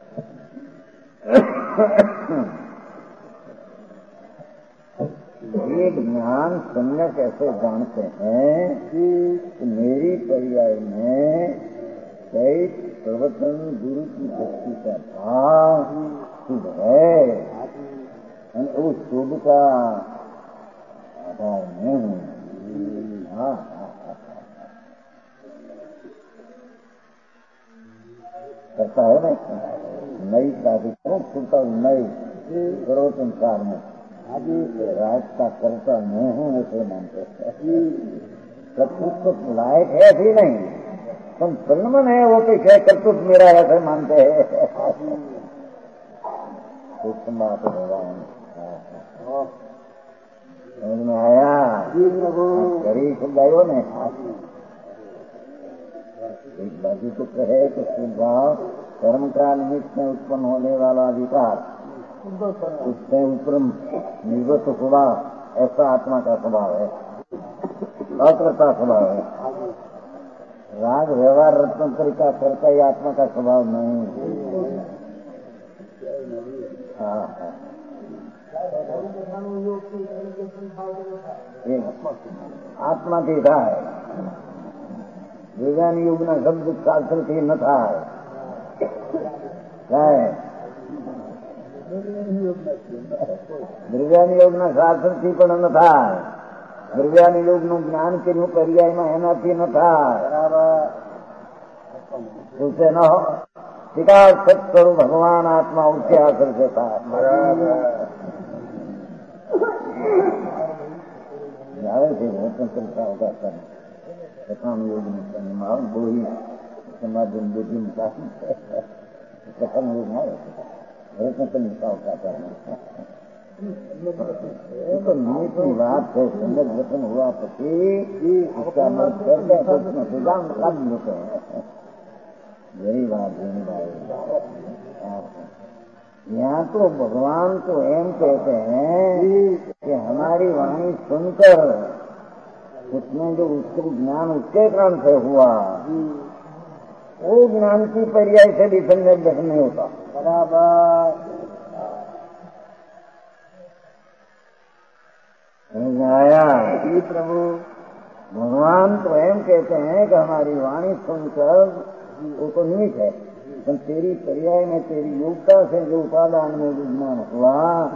ये ज्ञान संज्ञा कैसे जानते हैं कि मेरी पर्याय में कई प्रवचन गुरु की दृष्टि का भाव शुभ है उस शुभ का आधार में हूँ हाँ करता है ना नई शादी करो छूटा नई प्रवचन कार में राज का करता मैं हूँ ऐसे मानते कर्तृत्व लायक है भी नहीं तुम परिणमन है वो तो है कर्तृत्व मेरा ऐसे मानते हैं बात भगवान समझ में आया गरीब शब्द आयो ने एक बाजू तो कहे कि स्वभाव कर्म का निमित्त में उत्पन्न होने वाला अधिकार उससे ऊपर निवृत्त स्वभाव ऐसा आत्मा का स्वभाव है अकर्ता स्वभाव है राग व्यवहार रत्न तरीका करता ही आत्मा का स्वभाव नहीं हाँ हाँ आत्मा की था विज्ञान युग ना शब्द शास्त्र थी न था विज्ञान युग ना शास्त्र थी पण न था विज्ञान युग નું જ્ઞાન કર્યું પર્યાયમાં એનાથી ન થાય उससे न हो। शिकार सत्स्वरूप भगवान आत्मा उसके आकर से था। जावे थे स्वतंत्रता होगा करना प्रथम योग में माल बोही समाधि बुद्धि में प्रथम योग ना स्वतंत्रता होगा करना। तो नीति बात है। संगत वचन हुआ पति उसका मत करके प्रश्न सुधाम कब होते हैं। यही बात यही बात यहाँ तो भगवान तो एम कहते हैं कि हमारी वाणी सुनकर उसमें जो उसको ज्ञान उसके कारण से हुआ वो ज्ञान की पर्याय से भी सम्यक दर्शन नहीं होता। बराबर आया जी प्रभु। भगवान तो एम कहते हैं कि हमारी वाणी सुनकर वो तो निमित्त है, पर तेरी पर्याय में तेरी योग्यता से जो उपादान में विज्ञान हुआ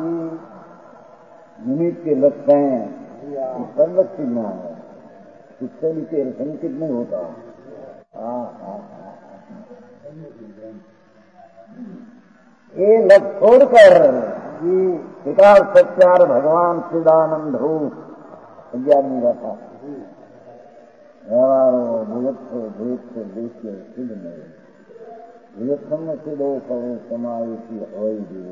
निमित्त के लक्ष्य हैं सर्वस्व ज्ञान है। इससे भी तेरे संकित नहीं होता। ये लक्ष्य छोड़कर विकास सत्यार भगवान चिदानंद हो अज्ञानी रहता व्यवहारो विलक्ष देख देखिए सिद्ध नहीं विलक्षण सिद्धो करो समावेशी हो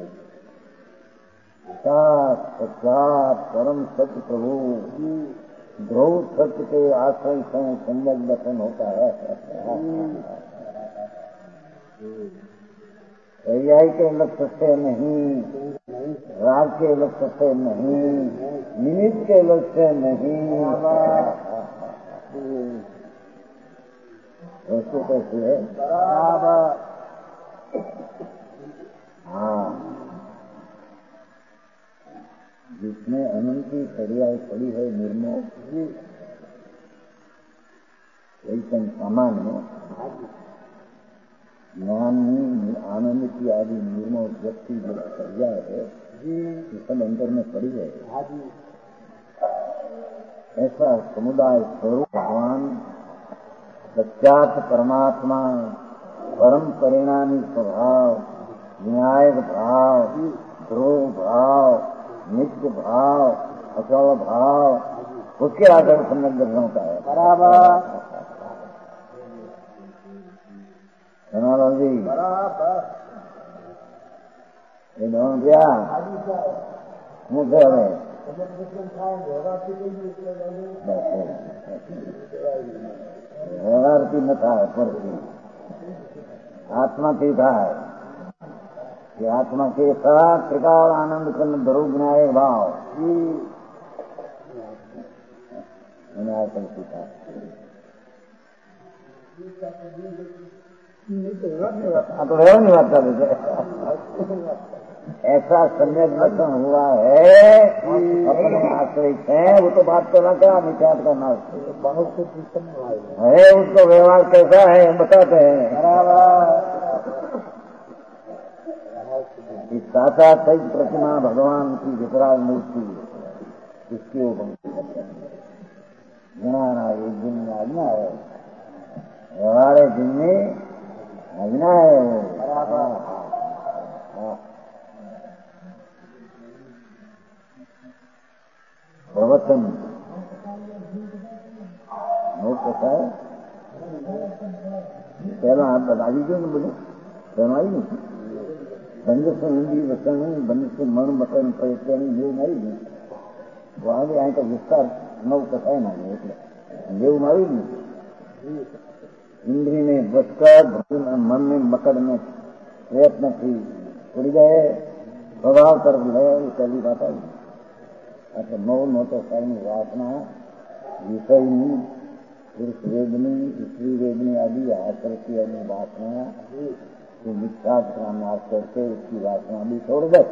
सत्यात परम सत्य प्रभु ध्रुव सत्य के आश्रय से सम्यक दर्शन होता है। पर्याय के लक्ष्य से नहीं, राग के लक्ष्य से नहीं, निमित्त के लक्ष्य से नहीं। उसको कैसे है बराबर। हाँ जिसमें अनंत की पर्याय पड़ी है निर्मोह वही सामान्य ज्ञान आनंद की आदि निर्मोह व्यक्ति जो पर्याय है ये सब अंदर में पड़ी है। ऐसा समुदाय स्वरूप भगवान सत्यार्थ परमात्मा परम परिणामी स्वभाव न्याय भाव ध्रुव भाव नित्य भाव अचल भाव उसके आधार सम्यक दर्शन होता है। बराबर सुना जी दिया मुझे व्यवहार की न था पर आत्मा की था कि आत्मा के साथ त्रिकाल आनंद कर्ण ध्रुव न्याय भाव तो नहीं बात ऐसा सम्यक दर्शन हुआ है अपने आश्रय है। वो तो बात करना क्या निचात करना है उसको व्यवहार कैसा है हम बताते हैं। इस साता सहित प्रतिमा भगवान की विकराल मूर्ति इसकी वो पंक्ति करते हैं जना एक दिन में आज्ञा है व्यवहार दिन में आज्ञा है वो प्रवचन कैसा है पहला आप बता दीजिए ना बोले पहला ही नहीं बंद से हिंदी वचन बंद से मन वचन प्रयत्न ये नहीं वो आगे आए तो विस्तार नव कथा है ना ये मारी नहीं इंद्री में बसकर मन में मकड़ में प्रयत्न की उड़ गए प्रभाव कर गए पहली बात आई। अच्छा मौन हो तो साइन वासना विषयनी पुरुष वेदनी स्त्री वेदनी आदि आकर की अन्य वासना तो मिथ्या नाश करके उसकी वासना भी छोड़ दे।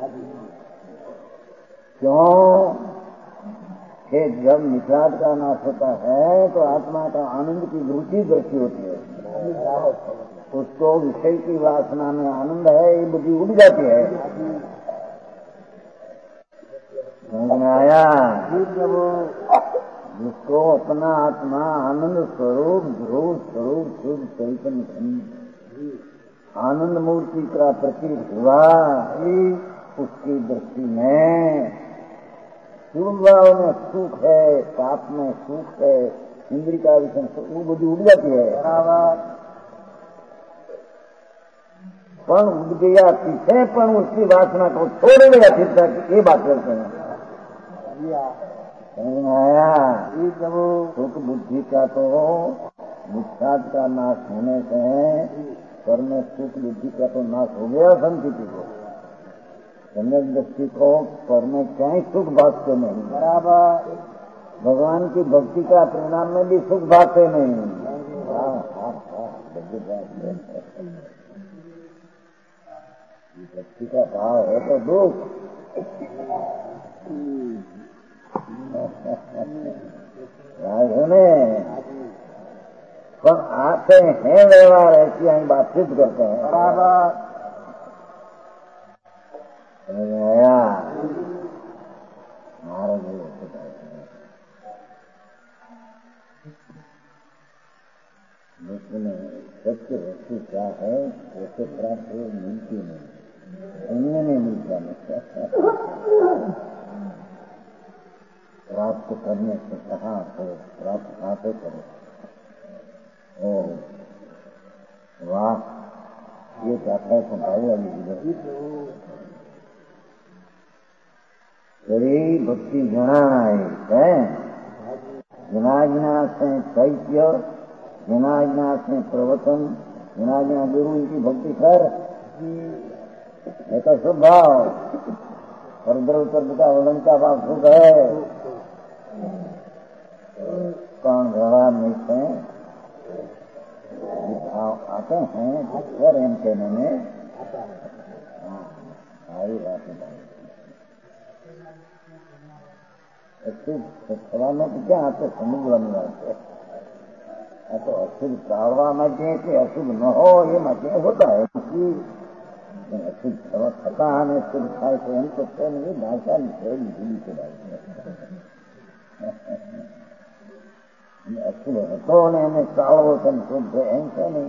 क्यों कि जब मिथ्यात का नाश होता है तो आत्मा का आनंद की रुचि दृष्टि होती है। उसको विषय की वासना में आनंद है ये बुद्धि उड़ जाती है। समझ में आया जिसको अपना आत्मा आनंद स्वरूप ध्रुव स्वरूप शुद्ध चैतन्य आनंद मूर्ति का प्रतीक हुआ, उसकी दृष्टि में शुभभाव में सुख है, पाप में सुख है, इंद्रिय का विषय वो बधी उड़ जाती है। पण उड़ गया पीछे, पण उसकी वासना को छोड़ देगा फिर तक, ये बात करते हैं। समझ में आया? सुख बुद्धि का तो बुद्धाद का नाश होने से पर में सुख बुद्धि का तो नाश हो गया संस्कृति को। सम्यक दृष्टि को पर में कहीं सुख भागते नहीं, बराबर भगवान की भक्ति का परिणाम में भी सुख भागते नहीं। भक्ति का भाव है तो दुख राजने पर आते हैं व्यवहार ऐसी हम बातचीत करते हैं। बराबर समझ में आया? महाराज सत्य वस्तु क्या है वैसे प्राप्त मिलती नहीं, दुनिया में मिलता नहीं। प्राप्त करने से कहाँ हो, प्राप्त कहाँ से करो? ओ वाह, ये चाहता है तो भाई वाली शरीर भक्ति जनाना है, जना जना से चैत्य, जना जना से प्रवचन, जना जना गुरु की भक्ति कर, ऐसा स्वभाव और इधर उधर का वलन का भाव सुख है। कौन व्यवहार नहीं से भाव आते हैं घर एम कहने में सारी बात सवालों की क्या आते समुद्र नहीं आते, तो अशुभ ताड़वा मजे कि अशुभ न हो ये मजे होता है। अशुभ थका है शुभ खाए तो हम तो नहीं भाषा भूली के बारे अशुभ હતો ને એને ચાળવો છે શુદ્ધ એમ છે નહીં,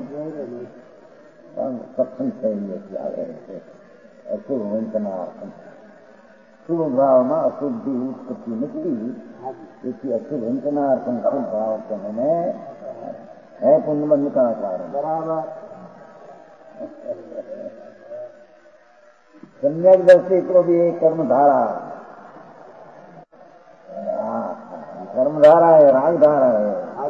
સત્સંગ શૈલી આવે છે અશુભ વંચનાર્થમ। શુભ ભાવમાં અશુદ્ધિ ઉત્પત્તિ નથી, તેથી અશુભ વંચનાર્થમ શુભ ભાવ તેને है पुण्य बंध का कारण। बराबर सम्यक दृष्टि को भी एक कर्मधारा, कर्मधारा है, राजधारा है।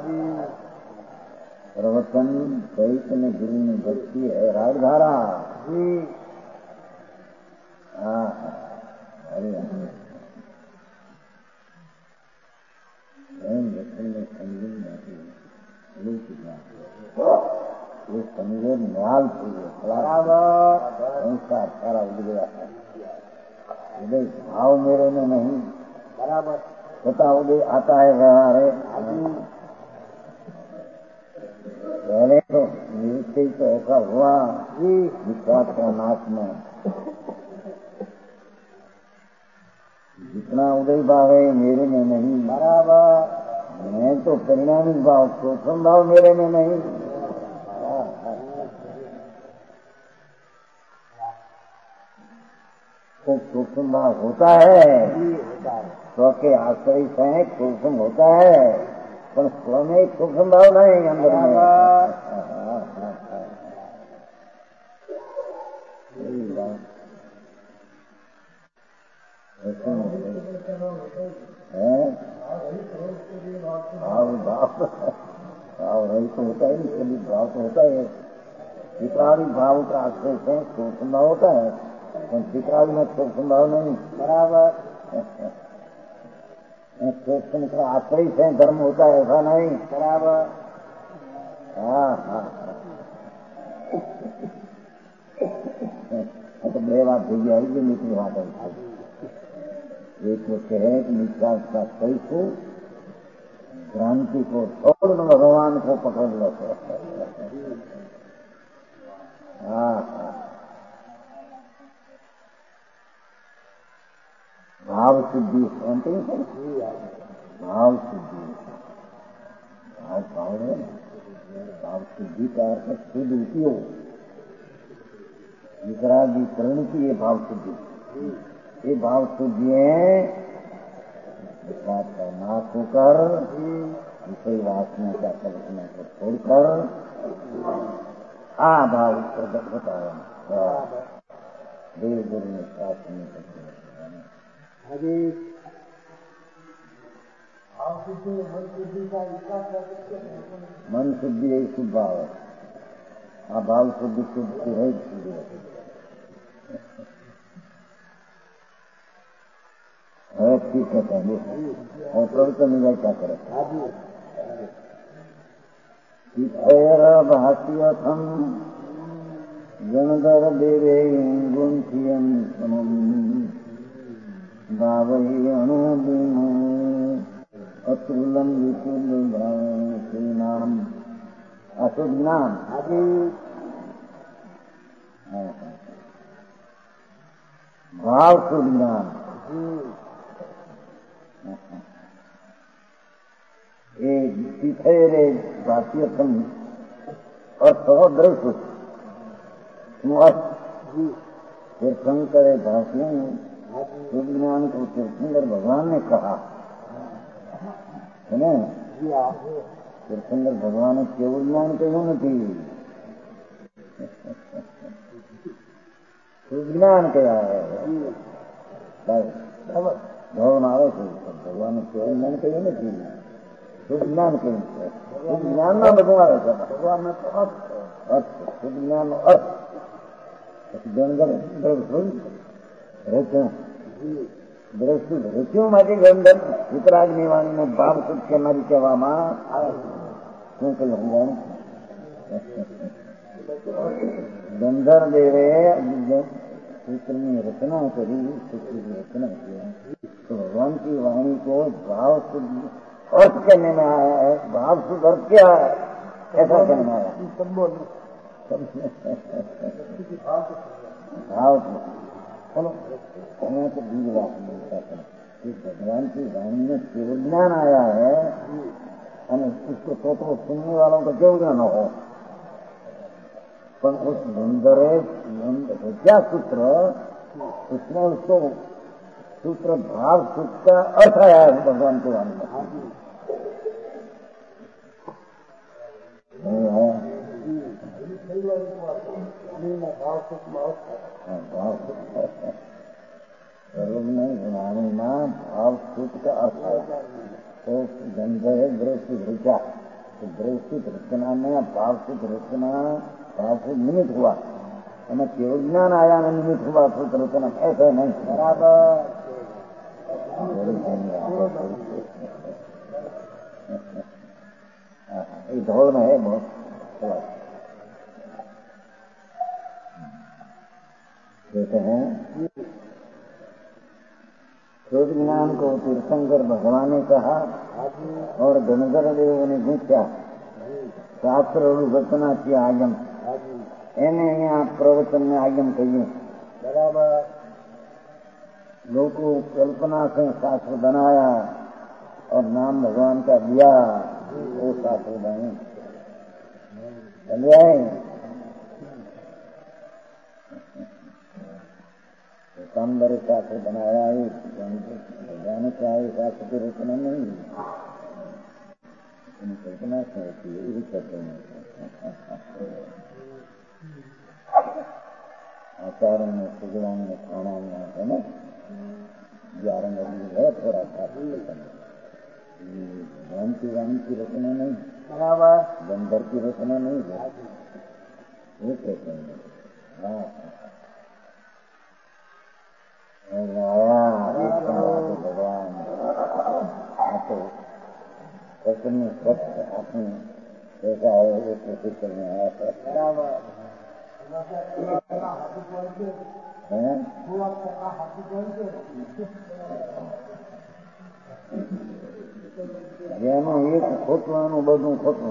प्रवचन चैतन्य गुरु में भक्ति है, राजधारा जी। हाँ अरे ये कमजोर न्याल थी, संस्कार सारा उड़ गया है। उदय भाव मेरे में नहीं, बराबर होता उदय आता है व्यवहार है। पहले तो निश्चय तो ऐसा हुआ विश्वास का नाश में जितना उदय भाव है मेरे में नहीं, बराबर मैं तो परिणामिक भाव सूक्ष्म भाव मेरे में नहीं। तो सूक्ष्म भाव होता है, स्व के आश्रय से सूक्ष्म होता है, पर स्व में एक सूक्ष्म भाव नहीं अंदर में। भाव भाव भाव रही तो होता है, सभी भाव तो होता है। चित्रादि भाव का आश्रय से सूक्ष्म भाव होता है, चित्रादि में सूक्ष्म भाव नहीं। बराबर सूक्ष्म का आश्रय से धर्म होता है, ऐसा नहीं। बराबर हाँ हाँ तो बे बात થઈ ગઈ આવી ગઈ નીકળી વાત है। एक मुख्य है कि निश्वास का कैसे क्रांति को छोड़ दो, भगवान को पकड़ लो। हाँ भाव शुद्धि शांति भाव शुद्धि, भाव भाव है ना, भाव शुद्धि का अर्थ शुद्ध उपयोग, वितरागीकरण की ये भाव शुद्धि, ये भाव शुद्धि है विषाद का नाश होकर विषय वासना का कल्पना को छोड़कर आ भाव प्रकट होता है। देव गुरु ने शास्त्र में अभी भाव शुद्धि मन शुद्धि का विकास कर सकते हैं। मन शुद्धि यही शुद्ध भाव है। अभाव शुद्धि शुद्ध की है शुद्धि है ठीक कहते हैं और प्रवचन में क्या करे भाष्यथम गणधर देवे गुंथियम भावई अणुबिन अतुलम विशुद्ध श्रीनाम अशुद्ध नाम अभी भाव शुद्ध नाम ये भाष्यथम अर्थ दृश्य तीर्थंकर भाष्य में शुद्ध ज्ञान को तीर्थंकर भगवान ने कहा है ना। तीर्थंकर भगवान ने केवल ज्ञान कहो नहीं, शुद्ध ज्ञान कहा है। भगवान आवे भगवान ने केवल ज्ञान कहो नहीं, शुद्ध ज्ञान कहें। शुद्ध ज्ञान में भगवान भगवान में तो अर्थ, शुद्ध ज्ञान अर्थ રચ્યું માંથી ગંધર વિતરાગની વાણીને ભાવ સુખ્ય મારી કહેવામાં આવે. શું કહ્યું ભગવાન? ગંધર દેવે सूत्रनी रचना करी, सूत्र की रचना किया तो भगवान की वाणी को भाव शुद्ध अर्थ करने में आया है। भाव शुद्ध अर्थ क्या है ऐसा कहने में आया भाव चलो हमें तो बीज बात मिलता है कि भगवान की वाणी में केवल ज्ञान आया है और उसको तो, तो सुनने वालों का क्यों ज्ञान हो, पर उस मंदरे क्या सूत्र उसमें उसको सूत्र भाव सूत्र का अर्थ आया है भगवान के वाणी में। वाणी में भाव सूत्र का अर्थ आया तो गंधर दृष्टि रचा तो दृष्टि रचना में भाव सूत्र रचना भाव से निमित्त हुआ हमें केवल ज्ञान आया में निमित्त हुआ सूत्र रचना ऐसा नहीं बराबर। धौल में है बहुत कहते हैं शुद्ध ज्ञान को तीर्थंकर भगवान ने कहा और गणधर देव ने पूछा शास्त्र रचना की आगम એને અહીંયા प्रवचन में आगम कहिए बराबर। लोगों कल्पना से शास्त्र बनाया और नाम भगवान का दिया वो शास्त्र बने चलिए कामदारी शास्त्र बनाया है भगवान का है शास्त्र की रचना नहीं कल्पना से होती है यही करते हैं आचार में सुगुण में खाना में है ना ग्यारह है थोड़ा सा भगवान की वाणी की रचना नहीं बराबर, गंधर की रचना नहीं है वो कहते हैं। हाँ भगवान तो रचने स्वच्छ अपनी कैसा है वो कोशिश करने आया था बराबर। જેનું એક ખોટું એનું બધું ખોટું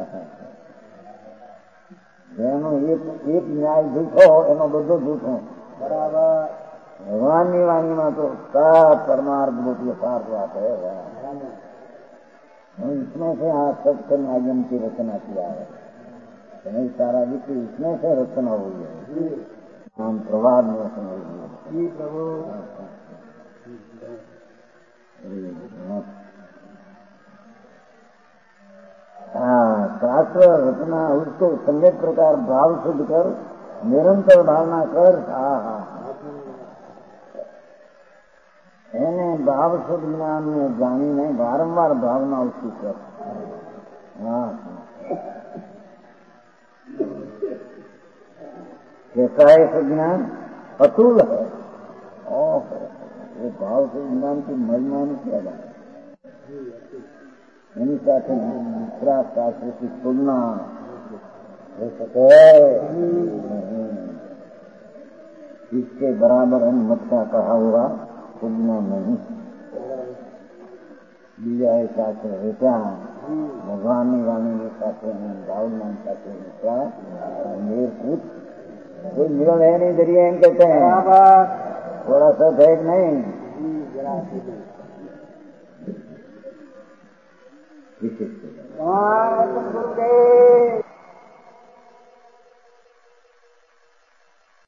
જેનું એક એક ન્યાય જૂઠો એનો બધો જૂઠો बराबर भगवान की वाणी में तो सब परमार्थ बहुत यथार्थ बात है। इसमें से आज सबसे माध्यम की रचना किया है, नहीं सारा विश्व इसमें से रचना हुई है। हम प्रभाव में रचना हुई है जी प्रभु। हाँ, शास्त्र रचना उसको सम्यक प्रकार भाव शुद्ध कर निरंतर भावना कर। हाँ हाँ એને ભાવ શુદ્ધ જ્ઞાન ને જાણીને વારંવાર ભાવના ઉઠી કર। हाँ कैसा है ऐसा ज्ञान? अतुल है। ओह वो भाव शुद्ध ज्ञान की महिमा में क्या बात है? इन्हीं साथ दूसरा शास्त्र की तुलना हो सके इसके बराबर अनुमत का कहा हुआ तुलना नहीं। બીજા એ સાથે રહેતા ભગવાનની વાણીની સાથે ભાવના સાથે રહેતા નિર્भूत कोई मिलन है नहीं, दरिया एम कहते हैं। थोड़ा सा है कि नहीं? विशेष